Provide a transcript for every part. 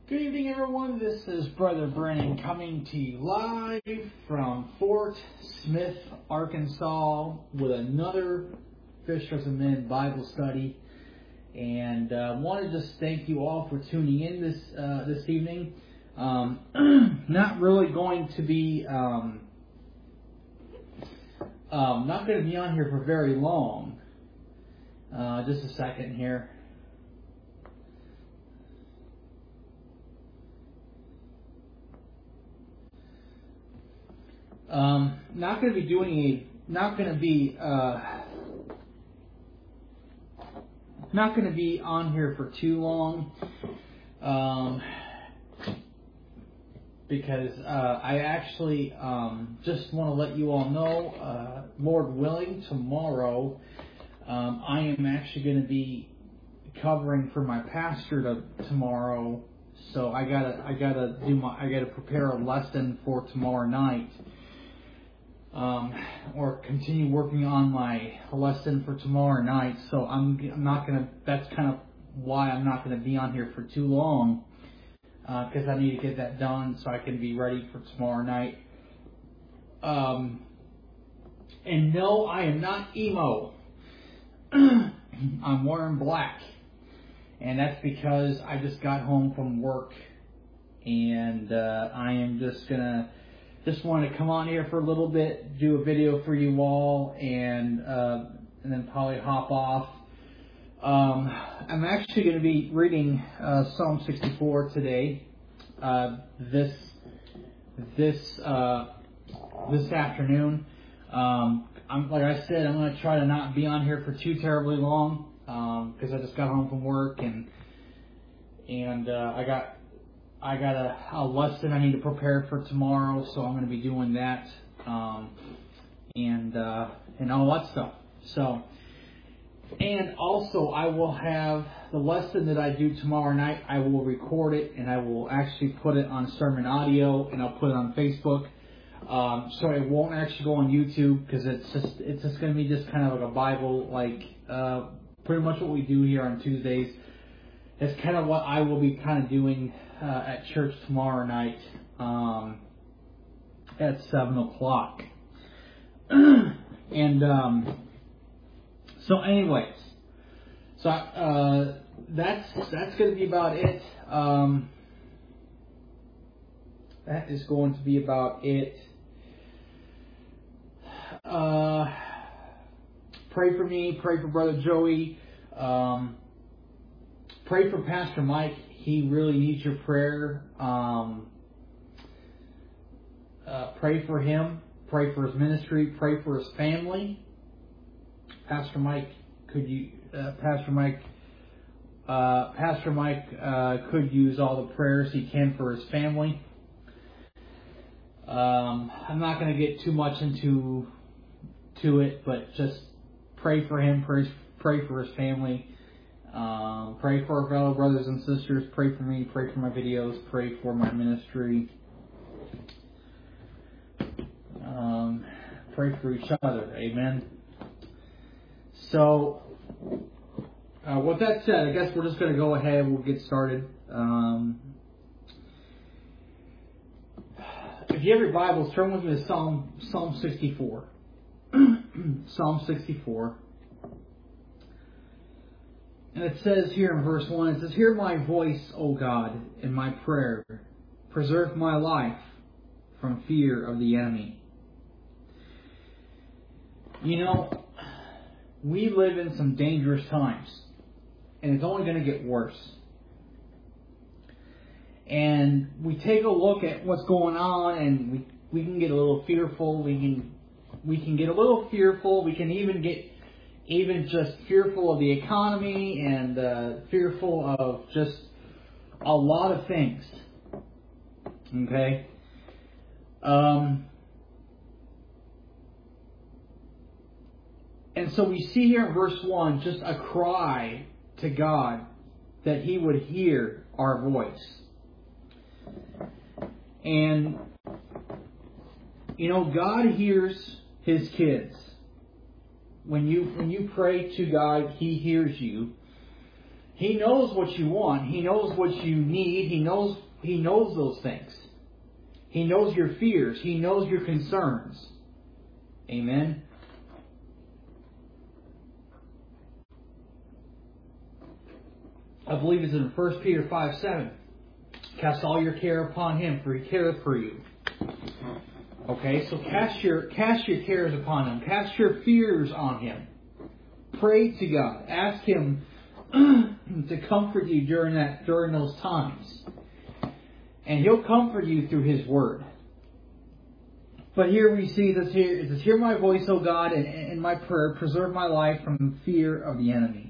Good evening, everyone. This is Brother Brennan coming to you live from Fort Smith, Arkansas, with another Fishers of Men Bible study. And wanted to just thank you all for tuning in this evening. Not really going to be not going to be on here for very long. Just a second here. Not going to be on here for too long, because I actually just want to let you all know, Lord willing, tomorrow I am actually going to be covering for my pastor tomorrow. So I gotta prepare a lesson for tomorrow night. Or continue working on my lesson for tomorrow night. So that's kind of why I'm not gonna be on here for too long, because I need to get that done so I can be ready for tomorrow night. And no, I am not emo. I'm wearing black, and that's because I just got home from work, and I am just want to come on here for a little bit, do a video for you all, and then probably hop off. I'm actually going to be reading Psalm 64 today, this afternoon. Like I said, I'm going to try to not be on here for too terribly long, because I just got home from work, and I got a lesson I need to prepare for tomorrow, so I'm going to be doing that, and all that stuff. So, and also I will have the lesson that I do tomorrow night. I will record it, and I will actually put it on sermon audio, and I'll put it on Facebook. So it won't actually go on YouTube, because it's just going to be just kind of like a Bible, pretty much what we do here on Tuesdays. It's kind of what I will be kind of doing at church tomorrow night at 7 o'clock. And so anyways, so that's going to be about it. That is going to be about it. Pray for me. Pray for Brother Joey. Pray for Pastor Mike. He really needs your prayer. Pray for him. Pray for his ministry. Pray for his family. Pastor Mike could use all the prayers he can for his family. I'm not going to get too much into it, but just pray for him. Pray for his family. Pray for our fellow brothers and sisters. Pray for me. Pray for my videos. Pray for my ministry. Pray for each other. Amen. So, with that said, I guess we're just going to go ahead. We'll get started. If you have your Bibles, turn with me to Psalm 64. Psalm 64. And it says here in verse 1, it says, "Hear my voice, O God, in my prayer. Preserve my life from fear of the enemy." You know, we live in some dangerous times, and it's only going to get worse. And we take a look at what's going on, and we can get a little fearful. We can get a little fearful. We can even get just fearful of the economy, and fearful of just a lot of things. Okay? And so we see here in verse 1 just a cry to God that He would hear our voice. And, you know, God hears His kids. When you pray to God, He hears you. He knows what you want. He knows what you need. He knows those things. He knows your fears. He knows your concerns. Amen. I believe it's in 1 Peter 5:7. Cast all your care upon Him, for He careth for you. Okay, so cast your cares upon Him. Cast your fears on Him. Pray to God. Ask Him to comfort you during those times. And He'll comfort you through His Word. But here we see this here. It says, "Hear my voice, O God, and in my prayer, preserve my life from fear of the enemy."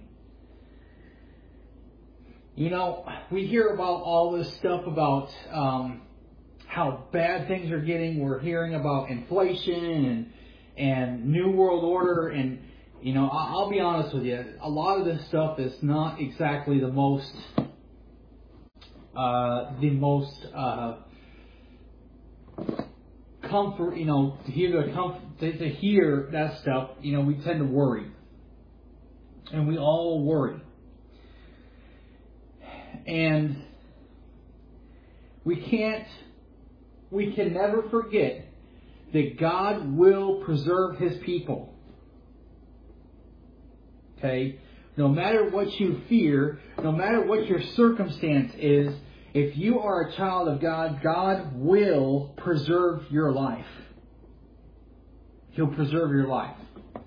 You know, we hear about all this stuff about how bad things are getting. We're hearing about inflation and New World Order, and you know, I'll be honest with you, a lot of this stuff is not exactly the most comfort. You know, to hear that stuff, you know, we tend to worry, and we all worry. And we can never forget that God will preserve His people. Okay? No matter what you fear, no matter what your circumstance is, if you are a child of God, God will preserve your life. He'll preserve your life.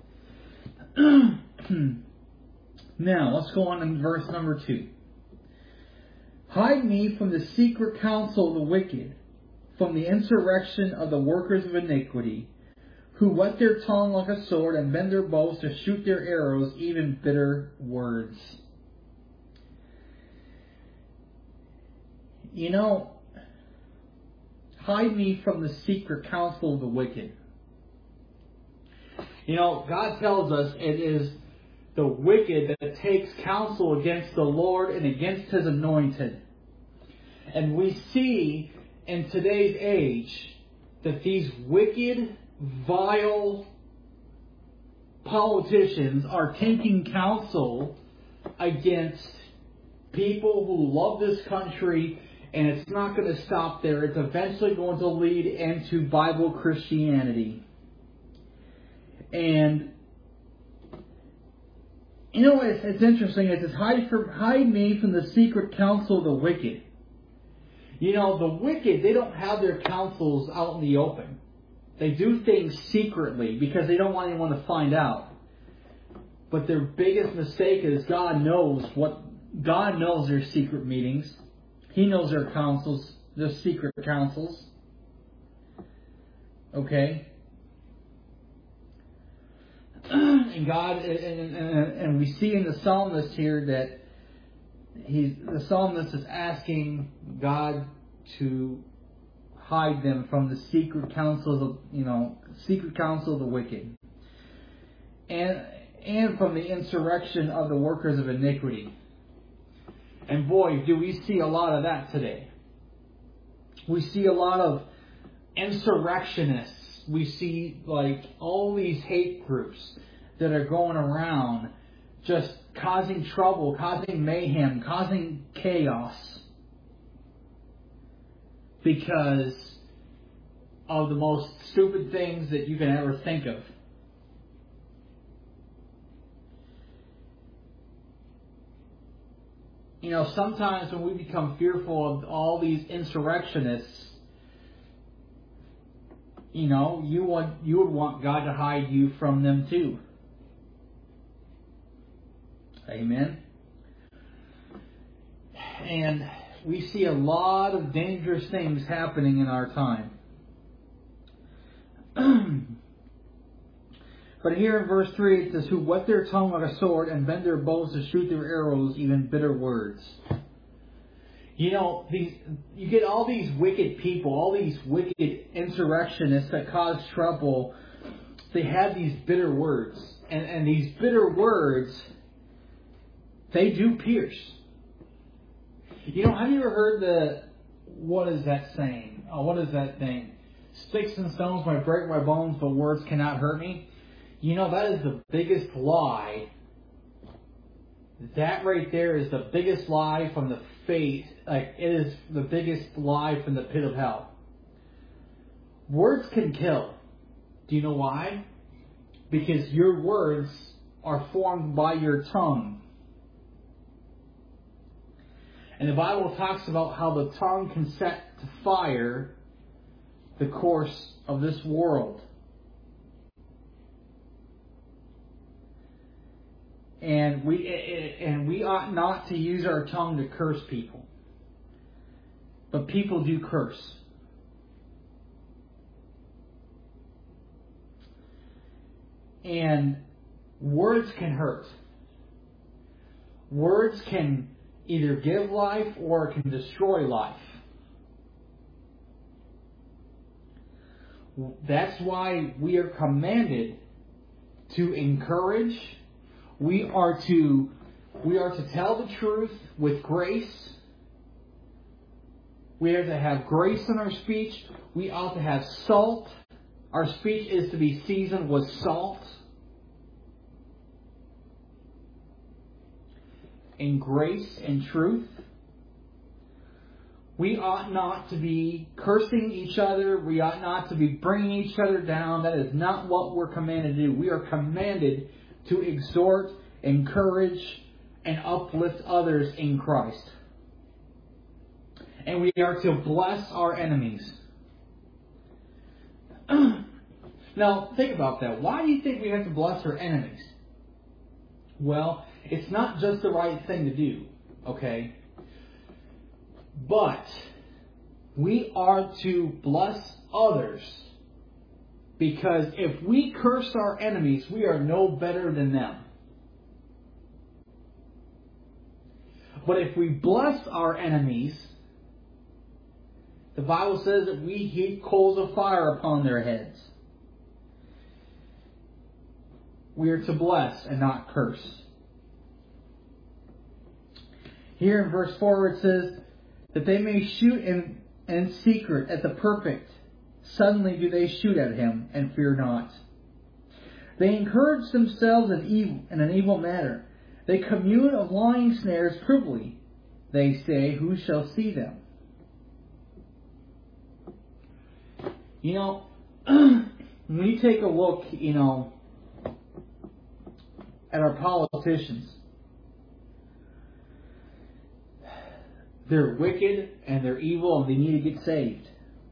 Now, let's go on in verse number 2. "Hide me from the secret counsel of the wicked, from the insurrection of the workers of iniquity, who whet their tongue like a sword and bend their bows to shoot their arrows, even bitter words." You know, hide me from the secret counsel of the wicked. You know, God tells us it is the wicked that takes counsel against the Lord and against His anointed. And we see in today's age that these wicked, vile politicians are taking counsel against people who love this country, and it's not going to stop there. It's eventually going to lead into Bible Christianity. And you know, it's interesting. It says, hide me from the secret counsel of the wicked. You know, the wicked, they don't have their counsels out in the open. They do things secretly because they don't want anyone to find out. But their biggest mistake is God knows their secret meetings. He knows their counsels, their secret counsels. Okay? And God, and we see in the psalmist here that the psalmist is asking God to hide them from the secret counsels of the wicked, and from the insurrection of the workers of iniquity. And boy, do we see a lot of that today. We see a lot of insurrectionists. We see like all these hate groups that are going around just causing trouble, causing mayhem, causing chaos because of the most stupid things that you can ever think of. You know, sometimes when we become fearful of all these insurrectionists, you know, you would want God to hide you from them too. Amen. And we see a lot of dangerous things happening in our time. But here in verse 3 it says, "Who whet their tongue like a sword and bend their bows to shoot their arrows, even bitter words." You know, you get all these wicked people, all these wicked insurrectionists that cause trouble. They have these bitter words. And these bitter words, they do pierce. You know, have you ever heard what is that saying? Oh, what is that thing? "Sticks and stones might break my bones, but words cannot hurt me." You know, that is the biggest lie That right there is the biggest lie from the faith. Like, it is the biggest lie from the pit of hell. Words can kill. Do you know why? Because your words are formed by your tongue. And the Bible talks about how the tongue can set to fire the course of this world. And we ought not to use our tongue to curse people. But people do curse. And words can hurt. Words can either give life or it can destroy life. That's why we are commanded to encourage. We are to tell the truth with grace. We are to have grace in our speech. We ought to have salt. Our speech is to be seasoned with salt and grace and truth. We ought not to be cursing each other. We ought not to be bringing each other down. That is not what we're commanded to do. We are commanded to exhort, encourage, and uplift others in Christ. And we are to bless our enemies. Now, think about that. Why do you think we have to bless our enemies? Well, it's not just the right thing to do, okay? But we are to bless others, because if we curse our enemies, we are no better than them. But if we bless our enemies, the Bible says that we heap coals of fire upon their heads. We are to bless and not curse. Here in verse 4 it says, that they may shoot in secret at the perfect. Suddenly do they shoot at him, and fear not. They encourage themselves in an evil matter. They commune of lying snares privily. They say, who shall see them? You know, when you take a look, at our politicians, they're wicked and they're evil and they need to get saved.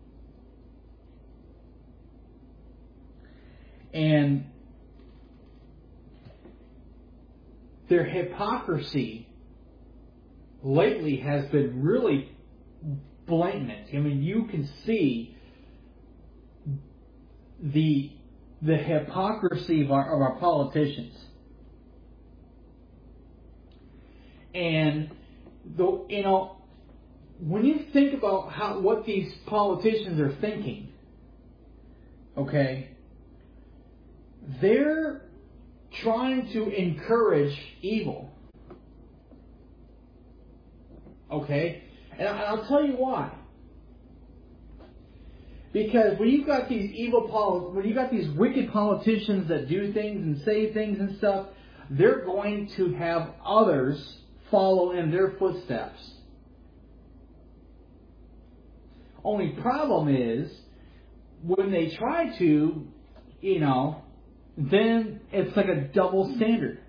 And their hypocrisy lately has been really blatant. I mean, you can see the hypocrisy of our politicians. And when you think about what these politicians are thinking, okay, they're trying to encourage evil. Okay? And I'll tell you why. Because when you've got these when you've got these wicked politicians that do things and say things and stuff, they're going to have others follow in their footsteps. Only problem is, when they try to, then it's like a double standard.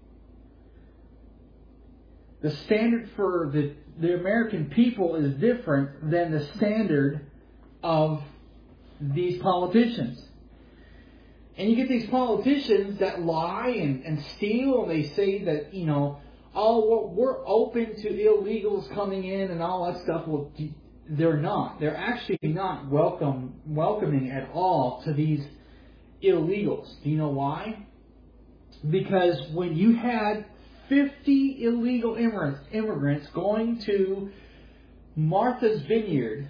The standard for the American people is different than the standard of these politicians. And you get these politicians that lie and steal, and they say that, we're open to illegals coming in and all that stuff. Well, they're not. They're actually not welcoming at all to these illegals. Do you know why? Because when you had 50 illegal immigrants going to Martha's Vineyard,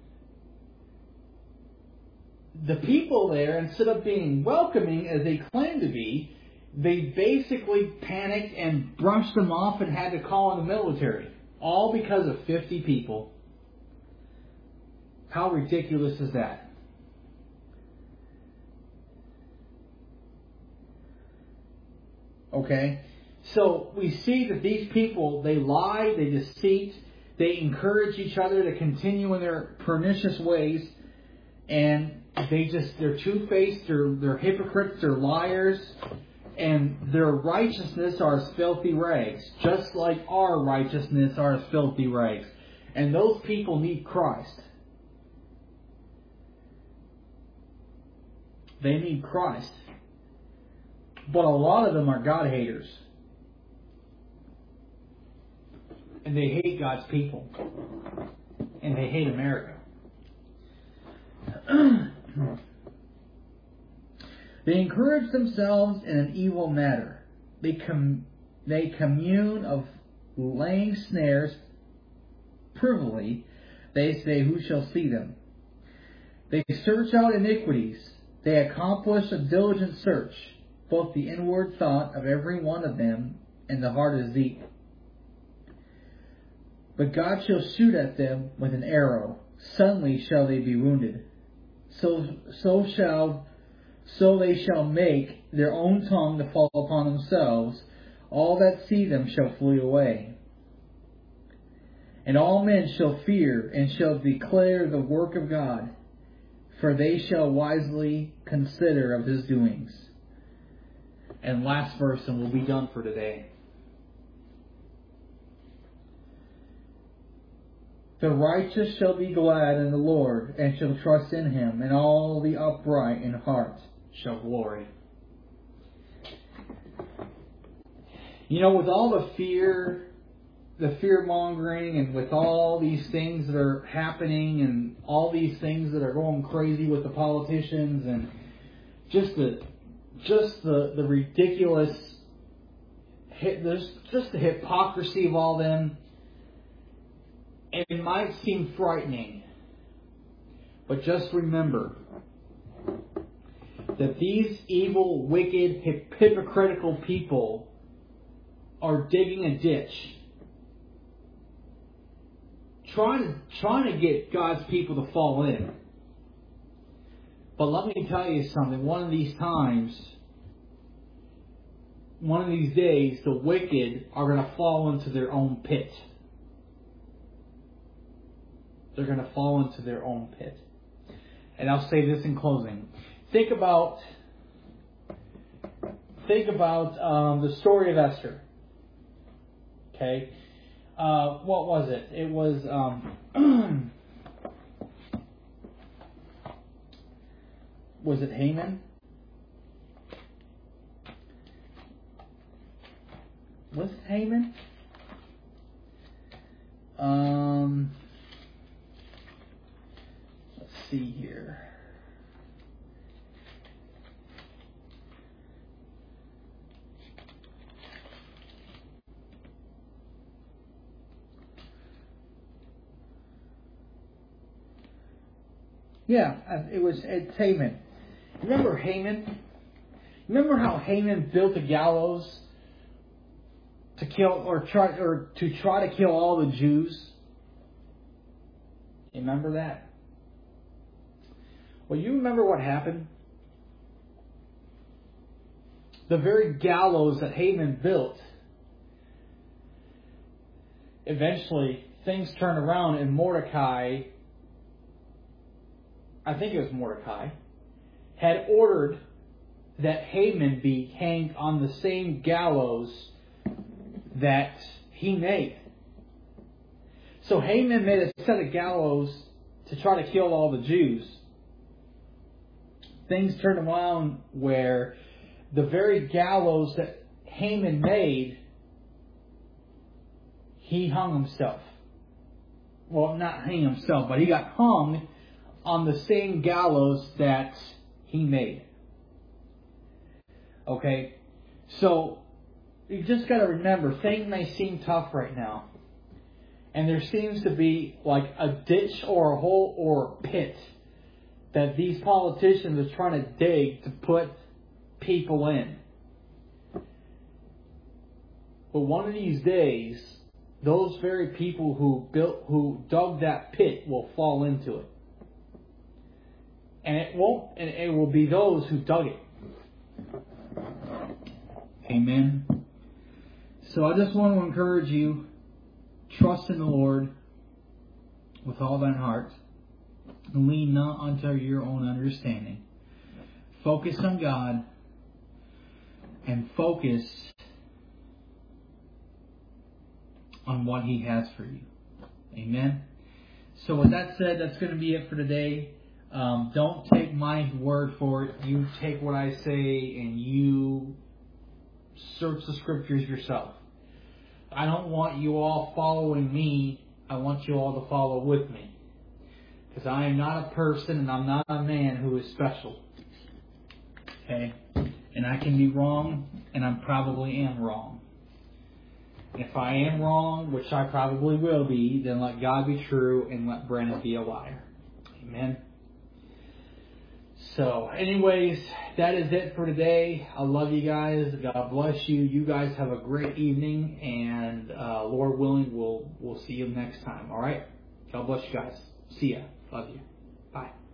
the people there, instead of being welcoming as they claim to be, they basically panicked and brushed them off and had to call in the military. All because of 50 people. How ridiculous is that? Okay? So we see that these people, they lie, they deceit, they encourage each other to continue in their pernicious ways, and they're two-faced, they're hypocrites, they're liars, and their righteousness are as filthy rags, just like our righteousness are as filthy rags. And those people need Christ. They need Christ. But a lot of them are God haters. And they hate God's people. And they hate America. They encourage themselves in an evil matter. They commune of laying snares privily. They say, who shall see them? They search out iniquities. They accomplish a diligent search. Both the inward thought of every one of them and the heart is deep. But God shall shoot at them with an arrow. Suddenly shall they be wounded. So they shall make their own tongue to fall upon themselves. All that see them shall flee away. And all men shall fear and shall declare the work of God, for they shall wisely consider of his doings. And last verse, and we'll be done for today. The righteous shall be glad in the Lord, and shall trust in him, and all the upright in heart shall glory. You know, with all the fear-mongering, and with all these things that are happening, and all these things that are going crazy with the politicians, and just the ridiculous, there's just the hypocrisy of all them. It might seem frightening, but just remember that these evil, wicked, hypocritical people are digging a ditch, trying to get God's people to fall in. But let me tell you something. One of these days, the wicked are going to fall into their own pit. They're going to fall into their own pit. And I'll say this in closing. Think about the story of Esther. Okay? What was it? It was was it Haman? Was it Haman? Let's see here. Yeah, it's Haman. Remember Haman? Remember how Haman built a gallows to kill to try to kill all the Jews? You remember that? Well, you remember what happened? The very gallows that Haman built, eventually things turned around and Mordecai, I think it was Mordecai, had ordered that Haman be hanged on the same gallows that he made. So Haman made a set of gallows to try to kill all the Jews. Things turned around where the very gallows that Haman made, he hung himself. Well, not hang himself, but he got hung on the same gallows that he made. Okay? So, you just got to remember, things may seem tough right now. And there seems to be like a ditch or a hole or a pit that these politicians are trying to dig to put people in. But one of these days, those very people who dug that pit will fall into it. And it will be those who dug it. Amen. So I just want to encourage you, trust in the Lord with all thine heart. Lean not unto your own understanding. Focus on God and focus on what He has for you. Amen. So with that said, that's going to be it for today. Don't take my word for it. You take what I say and you search the scriptures yourself. I don't want you all following me. I want you all to follow with me. Because I am not a person and I'm not a man who is special. Okay? And I can be wrong, and I probably am wrong. If I am wrong, which I probably will be, then let God be true and let Brandon be a liar. Amen. So, anyways, that is it for today. I love you guys. God bless you. You guys have a great evening, and Lord willing, we'll see you next time. All right? God bless you guys. See ya. Love you. Bye.